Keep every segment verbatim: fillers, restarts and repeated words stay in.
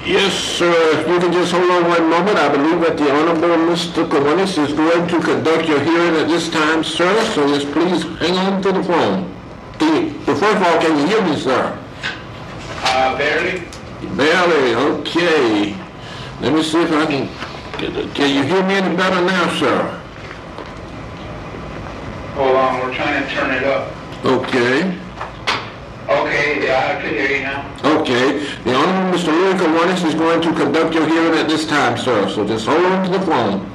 Yes, sir. If you can just hold on one moment, I believe that the Honorable Mister Goines is going to conduct your hearing at this time, sir. So just please hang on to the phone. The, first of all, can you hear me, sir? Uh, barely. Barely, okay. Let me see if I can, can you hear me any better now, sir? Hold on, we're trying to turn it up. Okay. Okay, yeah, I can hear you now. Okay. The Honorable Mister Louis Goines is going to conduct your hearing at this time, sir. So just hold on to the phone.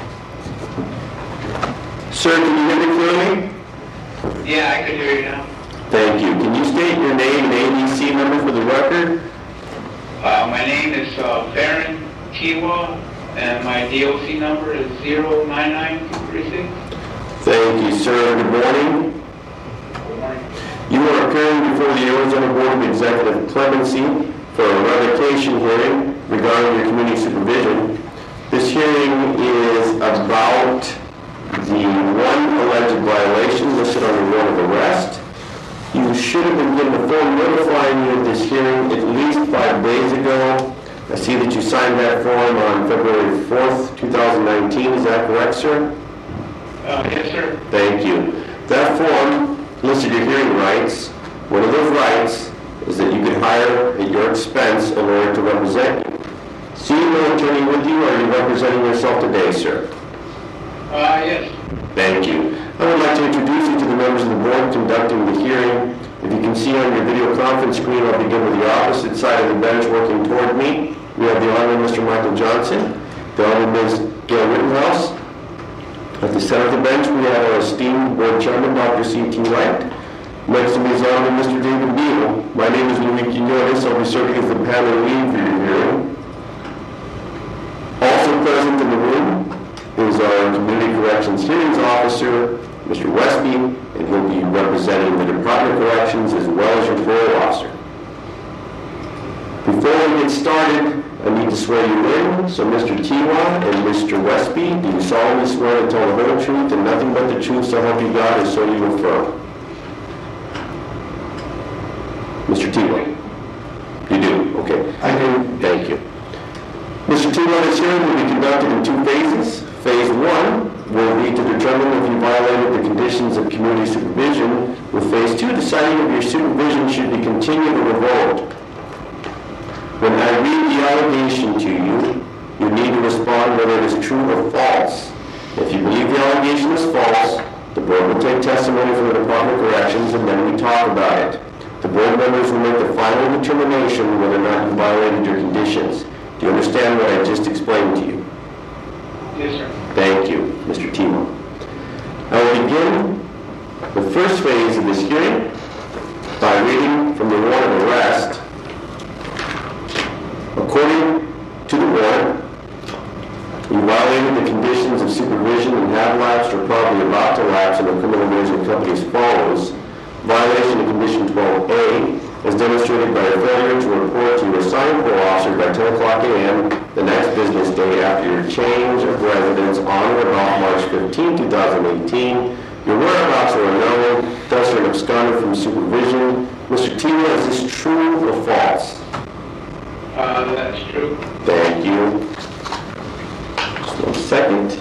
Sir, can you hear me clearly? Yeah, I can hear you now. Thank you. Can you state your name and A B C number for the record? Uh, my name is uh, Baron Tiwa, and my D O C number is zero nine nine two three six. Thank you, sir. Good morning. Good morning. You are appearing before the Arizona Board of Executive Clemency for a revocation hearing regarding your community supervision. This hearing is about the one alleged violation listed on the warrant of arrest. You should have been given a form notifying you of this hearing at least five days ago. I see that you signed that form on February fourth, two thousand nineteen. Is that correct, sir? Uh, yes, sir. Thank you. That form listed your hearing rights. One of those rights is that you can hire at your expense in order to represent you. See no attorney with you, or are you representing yourself today, sir? Uh, yes. Thank you. I would like to introduce you to the members of the board conducting the hearing. If you can see on your video conference screen, I'll begin with the opposite side of the bench working toward me. We have the Honorable Mister Michael Johnson, the Honorable Miz Gail Rittenhouse. At the center of the bench, we have our esteemed board chairman, Doctor C T Wright. Next to me is Honorable Mister David Beal. My name is Louis Quinones. I'll be serving as the panel lead for your hearing. Also present in the room is our Community Corrections Hearings Officer, Mister Westby, and he'll be representing the Department of Corrections as well as your parole officer. Before we get started, I need to swear you in. So Mister Tiwa and Mister Westby, do you solemnly swear to tell the whole truth and nothing but the truth, so help you God, and so you affirm? Mister Tiwa? You do? Okay. I do. Thank you. Mister Tiwa, this hearing will be conducted in two phases. Phase one will be to determine if you violated the conditions of community supervision, with phase two deciding if your supervision should be continued or revoked. When I read the allegation to you, you need to respond whether it is true or false. If you believe the allegation is false, the board will take testimony from the Department of Corrections and then we talk about it. The board members will make the final determination whether or not you violated your conditions. Do you understand what I just explained to you? Yes, sir. Thank you, Mister Timo. I will begin the first phase of this hearing by reading from the warrant of arrest. According to the warrant, you violated the conditions of supervision and have lapsed or probably about to lapse in a criminal management company as follows. Violation of condition twelve A is demonstrated by a failure to report to your assigned parole officer by ten o'clock a m the next business day after your change of residence on or about March fifteenth, two thousand eighteen. Your whereabouts are unknown, thus you're absconded from supervision. Mister Timo, is this true or false? Uh, that's true. Thank you. Just one second.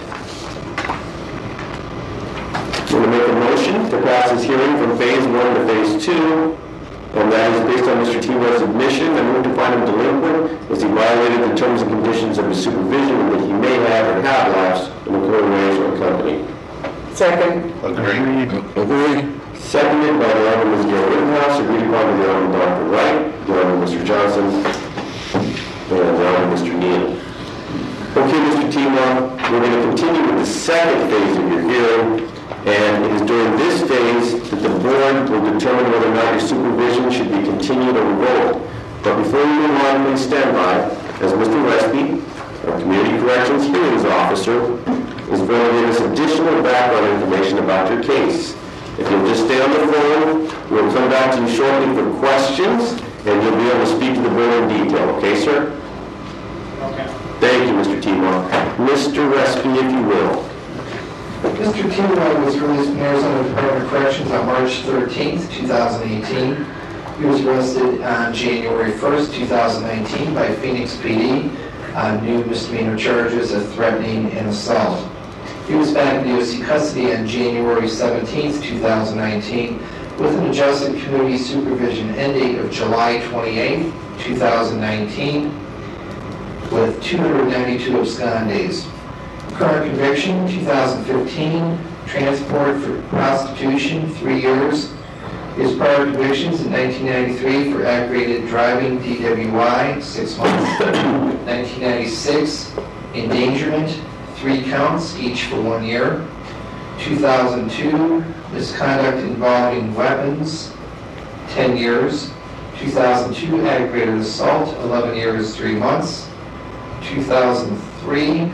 I'm going to make a motion to pass this hearing from phase one to phase two, and that is based on Mister Timo's admission. I move to find him delinquent as he violated the terms and conditions of his supervision that he may have or have lapsed in a criminal management company. Second. Agreed. Agreed. Seconded by the Honorable Miz Gail Rittenhouse, agreed upon by the Honorable Doctor Wright, the Honorable Mister Johnson, and the Honorable Mister Neal. Okay, Mister Timo, we're going to continue with the second phase of your hearing, and it is during this phase that the board will determine whether or not your supervision should be continued or revoked. But before we move on, please stand by, as Mister Westby, our Community Corrections Hearings Officer, is going to give us additional background information about your case. If you'll just stay on the phone, we'll come back to you shortly for questions, and you'll be able to speak to the board in detail. Okay, sir? Okay. Thank you, Mister Timo. Mister Westby, if you will. Mister Timo was released from Arizona Department of Corrections on March thirteenth, two thousand eighteen. He was arrested on January first, two thousand nineteen by Phoenix P D on new misdemeanor charges of threatening and assault. He was back in D O C custody on January seventeenth, two thousand nineteen with an adjusted community supervision end date of July twenty-eighth, two thousand nineteen with two hundred ninety-two abscond days. Current conviction, two thousand fifteen, transport for prostitution, three years. His prior convictions in nineteen ninety-three for aggravated driving D W I, six months. nineteen ninety-six, endangerment, three counts, each for one year. two thousand two, misconduct involving weapons, ten years. two thousand two, aggravated assault, eleven years, three months. two thousand three,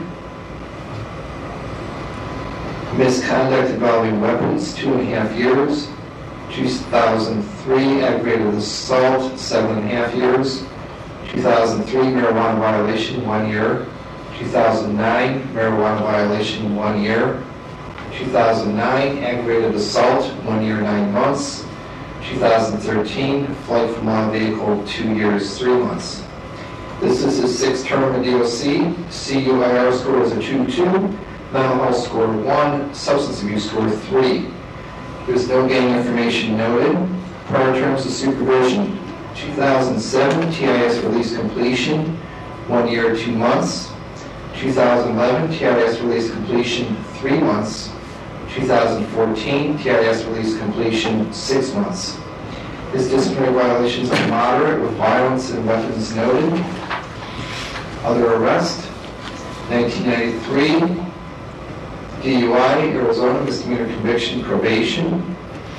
misconduct involving weapons, two and a half years. two thousand three, aggravated assault, seven and a half years. two thousand three, marijuana violation, one year. two thousand nine, marijuana violation, one year. two thousand nine, aggravated assault, one year, nine months. two thousand thirteen, flight from law vehicle, two years, three months. This is his sixth term in D O C. C U I R score is a two two, mental health score one, substance abuse score three. There's no gang information noted. Prior terms of supervision, two thousand seven, T I S release completion, one year, two months. two thousand eleven, T I S release completion, three months. two thousand fourteen, T I S release completion, six months. His disciplinary violations are moderate with violence and weapons noted. Other arrest, nineteen ninety-three, D U I, Arizona, misdemeanor conviction, probation,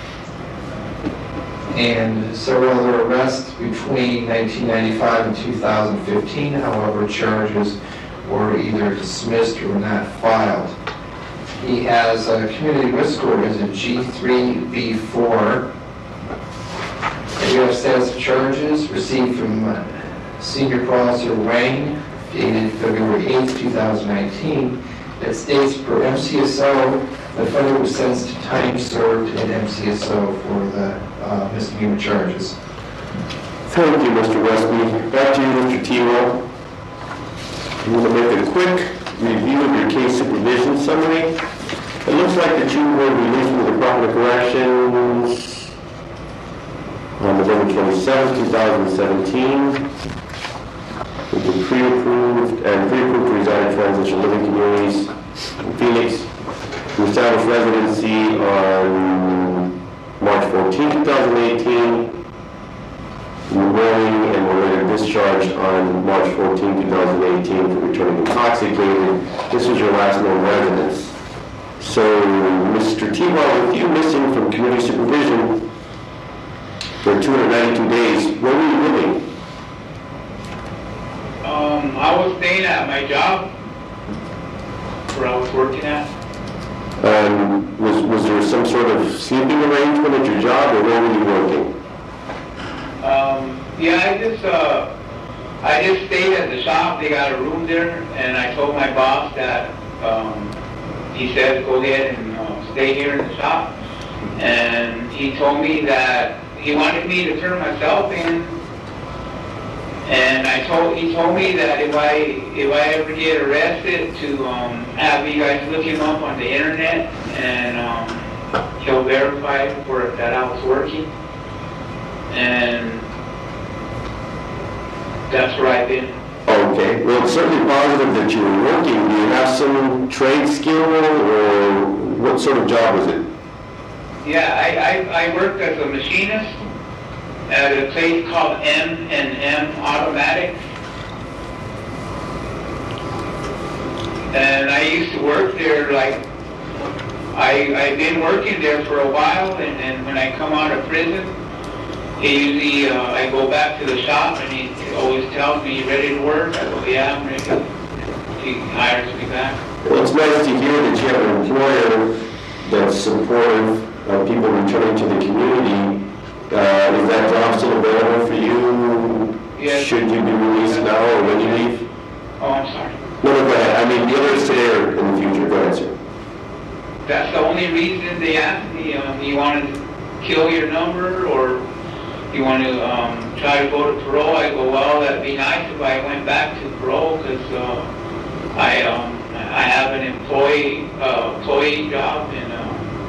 and several other arrests between nineteen ninety-five and two thousand fifteen. However, charges were either dismissed or not filed. He has a community risk score as a G three B four. We have status of charges received from uh, Senior Patrol Officer Wang, dated February eighth, two thousand nineteen. That states per M C S O, the offender was sentenced to time served at M C S O for the uh, misdemeanor charges. Thank you, Mister Westby. Back to you, Mister T-Rowe. I'm going to make a quick review of your case supervision summary. It looks like that you were released from the Department of Corrections on November twenty-seventh, two thousand seventeen. You've been pre-approved and pre-approved to reside in transition living communities in Phoenix. You established residency on March fourteenth, two thousand eighteen. You were enrolling and were later discharged on March fourteenth, two thousand eighteen for returning intoxicated. This was your last known residence. So, Mister T-Rowe, with you missing from community supervision for two hundred ninety-two days, where were you living? Um, I was staying at my job where I was working at. Um, was, was there some sort of sleeping arrangement at your job, or where were you working? Um, yeah, I just, uh, I just stayed at the shop. They got a room there, and I told my boss that, um, he said, go ahead and uh, stay here in the shop. And he told me that he wanted me to turn myself in. And I told, he told me that if I, if I ever get arrested, to um, have you guys look him up on the internet, and um, he'll verify for that I was working. And that's where I've been. Okay, well, it's certainly positive that you were working. Do you have some trade skill, or what sort of job was it? Yeah, I, I, I worked as a machinist at a place called M and M Automatic. And I used to work there, like, I, I've been working there for a while, and then when I come out of prison, he usually, uh, I go back to the shop, and he always tells me, you ready to work? I go, yeah, I'm ready. He hires me back. Well, it's nice to hear that you have an employer that's supportive of people returning to the community. Uh, is that job still available for you? Yes. Should you be released now or when you leave? Oh, I'm sorry. No, no, go ahead. I mean, the others today or in the future. Go ahead, sir. That's the only reason they asked me, um, you wanted to kill your number, or you want to um, try to go to parole? I go, well, that'd be nice if I went back to parole because uh, I um, I have an employee uh, employee job, and uh,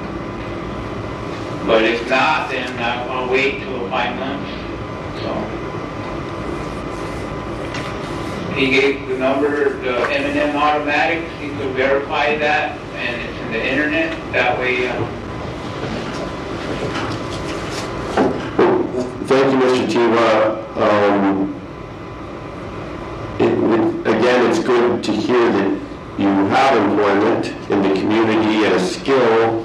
but if not, then I- I'll wait till five months. So he gave the number, the M and M Automatics. He could verify that, and it's in the internet. That way. Uh, Thank you, Mister Tiwa. Um, it, it, again, it's good to hear that you have employment in the community and a skill.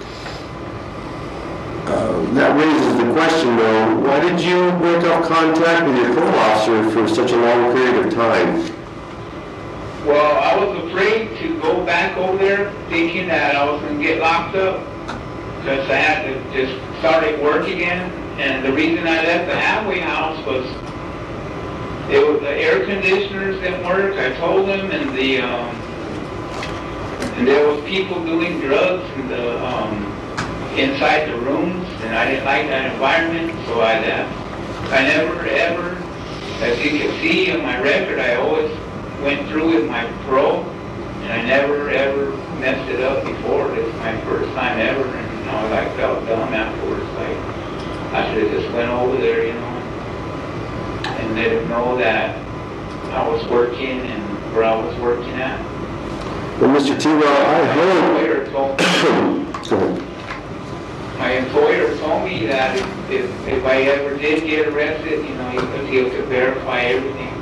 Uh, that raises the question, though, why did you break off contact with your parole officer for such a long period of time? Well, I was afraid to go back over there thinking that I was going to get locked up because I had to just start at work again. And the reason I left the halfway house was it was the air conditioners didn't work. I told them, and the um, and there was people doing drugs in the um, inside the rooms, and I didn't like that environment, so I left. I never ever, as you can see on my record, I always went through with my parole, and I never ever messed it up before. This is my first time ever, and I was like felt dumb afterwards, like. I should have just went over there, you know, and let him know that I was working and where I was working at. Well, Mister Tiwa, I My heard... employer told me, Go ahead. my employer told me that if, if, if I ever did get arrested, you know, he could, he could verify everything.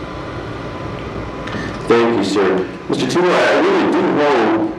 Thank you, sir. Mister Tiwa, I really do hope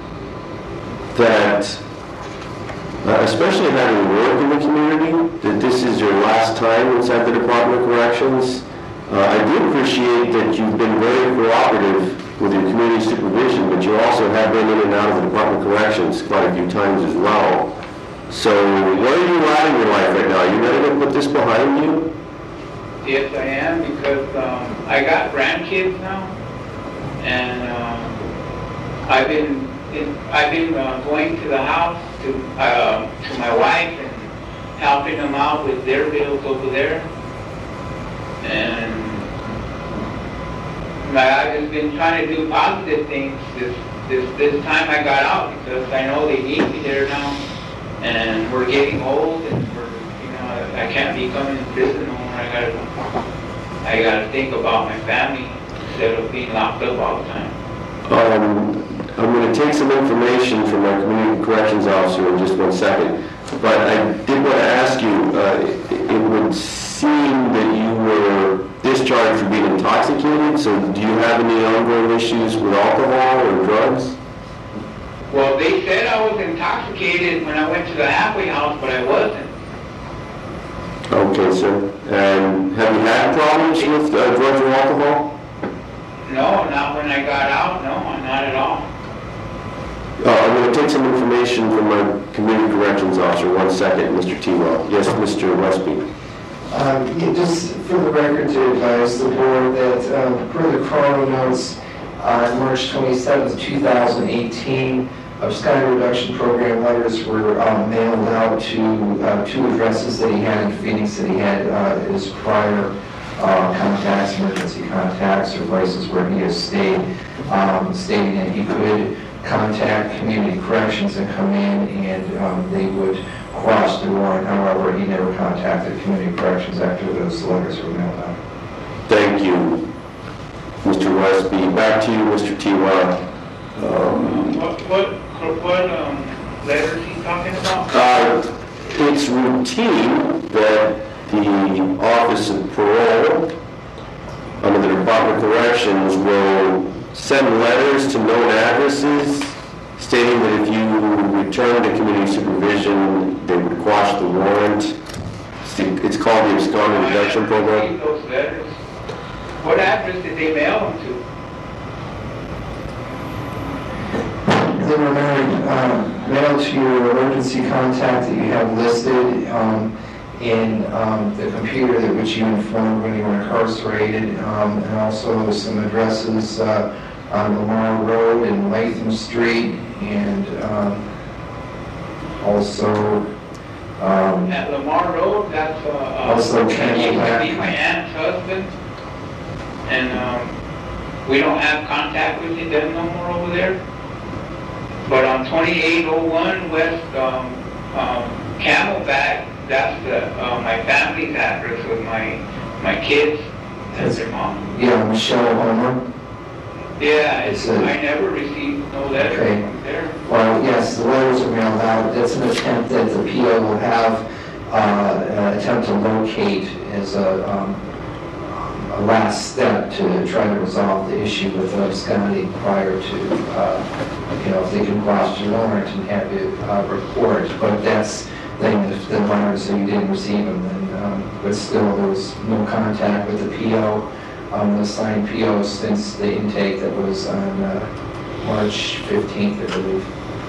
that Uh, especially having worked in the community, that this is your last time inside the Department of Corrections. Uh, I do appreciate that you've been very cooperative with your community supervision, but you also have been in and out of the Department of Corrections quite a few times as well. So where are you at in your life right now? Are you ready to put this behind you? Yes, I am, because um, I got grandkids now, and um, I've been in, I've been uh, going to the house to uh, to my wife and helping them out with their bills over there, and my, I've just been trying to do positive things this this this time I got out because I know they need me there now, and we're getting old and we're you know I can't be coming to prison no more. I gotta I gotta think about my family instead of being locked up all the time. Um, I'm going to take some information from our community corrections officer in just one second, but I did want to ask you, uh, it, it would seem that you were discharged for being intoxicated, so do you have any ongoing issues with alcohol or drugs? Well, they said I was intoxicated when I went to the halfway house, but I wasn't. Okay, sir. And have you had problems with uh, drugs or alcohol? No, not when I got out, no, not at all. Uh, I'm going to take some information from my community corrections officer. One second, Mister T-Well. Yes, Mister Westby. Um, yeah, just for the record to advise the board that um, per the chrono notes on March twenty-seventh, two thousand eighteen, abscond reduction program letters were um, mailed out to uh, two addresses that he had in Phoenix that he had uh, his prior uh, contacts, emergency contacts, or places where he has stayed, um, stating that he could contact community corrections and come in and um, they would quash the warrant. However, he never contacted community corrections after those letters were mailed out. Thank you, Mister Westby. Back to you, Mister T-Well. Um, What, what, what um, letters he talking about? uh, it's routine that the Office of Parole under the Department of Corrections will send letters to known addresses stating that if you return to community supervision, they would quash the warrant. It's, the, it's called the Abscond Reduction Program. Those letters. What address did they mail them to? They were mailed, um, mailed to your emergency contact that you have listed um, in um, the computer that which you informed when you were incarcerated, um, and also some addresses uh, on Lamar Road and Latham Street, and um, also Um, At Lamar Road, that's, uh, uh, Also, he can you used to back- be my aunt's husband. And, um, we don't have contact with them no more over there. But on twenty-eight oh one West, um, um, Camelback, that's the, uh, my family's address with my, my kids and their mom. yeah, Michelle Homer. Yeah, it's, It's a- I never received no letter Okay. from there. Well, yes, the letters are mailed out. That's an attempt that the P O will have, uh, an attempt to locate as a, um, a last step to try to resolve the issue with absconding prior to, uh, you know, if they can cross your warrant and have you, uh, report. But that's the thing, if the letters, so you didn't receive them, and, um, but still, there was no contact with the P O, um, the signed P O since the intake that was on, uh, March fifteenth, I believe.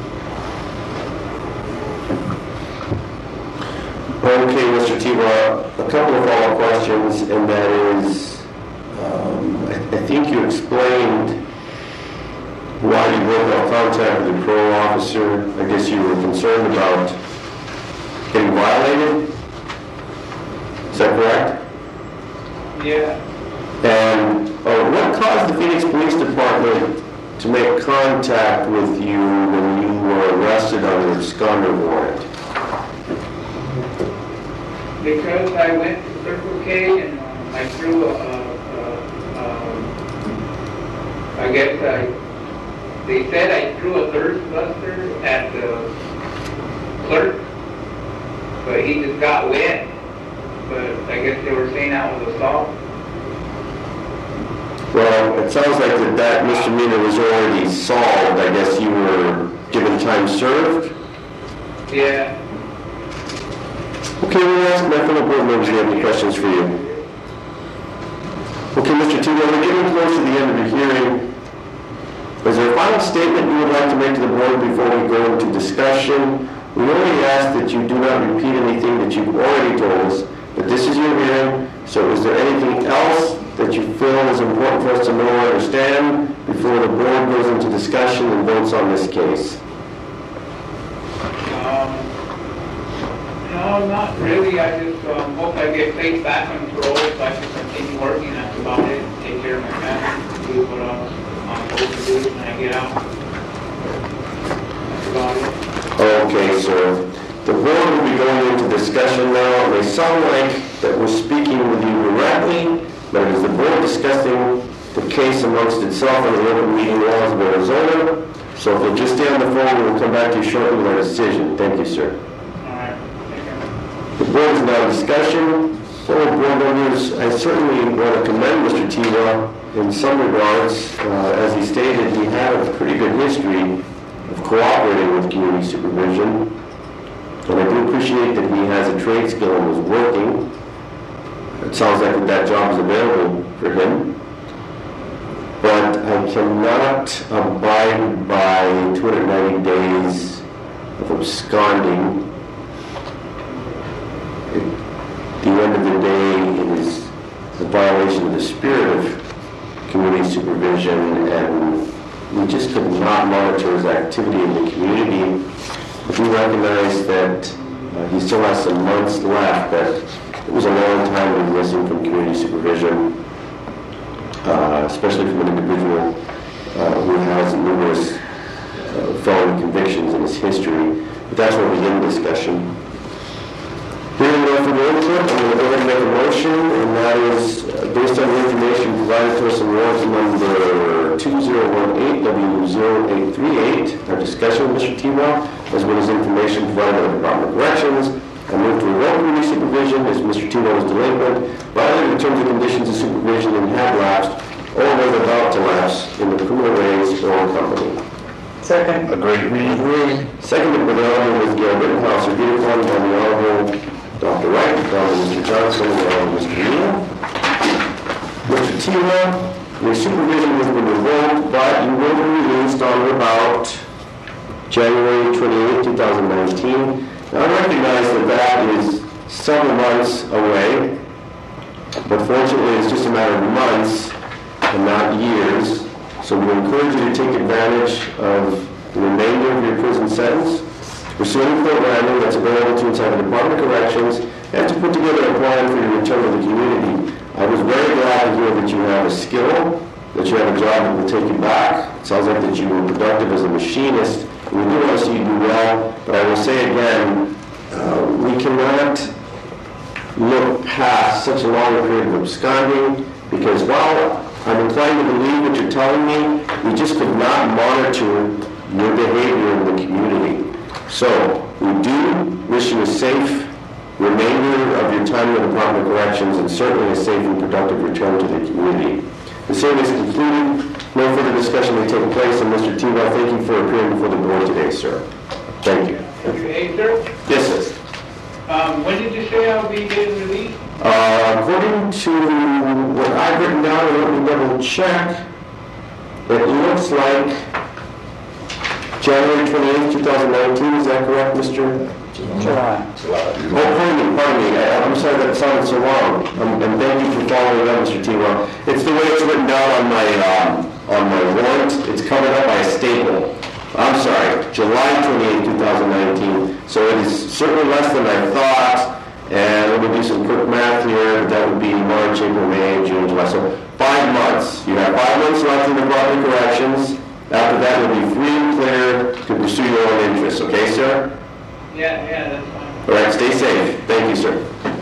Okay, Mister Tebow, a couple of follow-up questions, and that is, um, I, I think you explained why you broke off contact with the parole officer. I guess you were concerned about getting violated. Is that correct? Yeah. And uh, what caused the Phoenix Police Department to make contact with you when you were arrested under a absconder warrant? Because I went to Circle K and um, I threw a, a, a, um, I guess I, they said I threw a thirst buster at the clerk, but he just got wet. But I guess they were saying that was assault. Well, it sounds like that, that misdemeanor was already solved. I guess you were given time served. Yeah. Okay, we'll ask my fellow board members if they have any questions for you. Okay, Mister Tebow, we're getting close to the end of the hearing. Is there a final statement you would like to make to the board before we go into discussion? We only ask that you do not repeat anything that you've already told us, but this is your hearing, so is there anything else that you feel is important for us to know or understand before the board goes into discussion and votes on this case? Um, no, not really. I just um, hope I get placed back on parole so I can continue working. That's about it. Take care of my family, do what I was I'm supposed to do when I get out. That's about it. Okay, sir. The board will be going into discussion now. It may sound like that we're speaking with you directly, but it is the board discussing the case amongst itself under the open meeting laws of Arizona. So if you'll just stay on the phone, we'll come back to you shortly with our decision. Thank you, sir. All right. Thank you. The board is now in discussion. Fellow board members, I certainly want to commend Mister Tebow in some regards. Uh, as he stated, he had a pretty good history of cooperating with community supervision. And I do appreciate that he has a trade skill and was working. It sounds like that job is available for him. But I cannot abide by two hundred ninety days of absconding. At the end of the day, it is a violation of the spirit of community supervision, and we just could not monitor his activity in the community. We do recognize that uh, he still has some months left, but it was a long time to be missing from community supervision, uh, especially from an individual uh, who has numerous uh, felony convictions in his history. But that's where we begin the discussion. Hearing no further input, I'm going to go ahead and make a motion, and that is uh, based on the information provided to us in warrant number two zero one eight W zero eight three eight, our discussion with Mister Tebow, as well as information provided by the Department of Corrections. I move to revoke community supervision as Mister Tebow is delinquent, violated the terms and conditions of supervision and had lapsed, or was about to lapse in the criminal ways or company. Second. Agreed. Agreed. Seconded by the Honorable Miz Gail Rittenhouse, agreed upon by the Honorable Doctor Wright, the Honorable Mister Johnson, and the Honorable Mister Neal. Mister Tebow, your supervision has been revoked, but you will be released on or about January twenty-eighth, two thousand nineteen. Now, I recognize that that is several months away, but fortunately it's just a matter of months and not years. So we encourage you to take advantage of the remainder of your prison sentence pursuing programming that's available to inside the Department of Corrections, and to put together a plan for your return to the community. I was very glad to hear that you have a skill, that you have a job that will take you back. It sounds like that you were productive as a machinist. We do want to see you do well, but I will say again, uh, we cannot look past such a long period of absconding, because while I'm inclined to believe what you're telling me, we just could not monitor your behavior in the community. So, we do wish you a safe remainder of your time in the Department of Corrections, and certainly a safe and productive return to the community. The hearing is concluded. No further discussion may take place, and Mister Tebow, thank you for appearing before the board today, sir. Thank you. Hey, sir, Yes, sir. um, when did you say I'll be getting released? Uh, according to what I've written down, and let me double check, it looks like January twenty-eighth, two thousand nineteen, is that correct, Mister? July. Oh, pardon me, pardon me, I, I'm sorry that sounded so wrong, um, and thank you for following up, Mister Tebow. It's the way it's written down on my, um, on my warrant, it's covered up by a staple. I'm sorry, July twenty-eighth, two thousand nineteen, so it is certainly less than I thought, and let me do some quick math here, but that would be March, April, May, June, July, so five months. You have five months left in the Department of Corrections. After that, you'll be free and clear to pursue your own interests, okay, sir? Yeah, yeah, that's fine. All right, stay safe. Thank you, sir.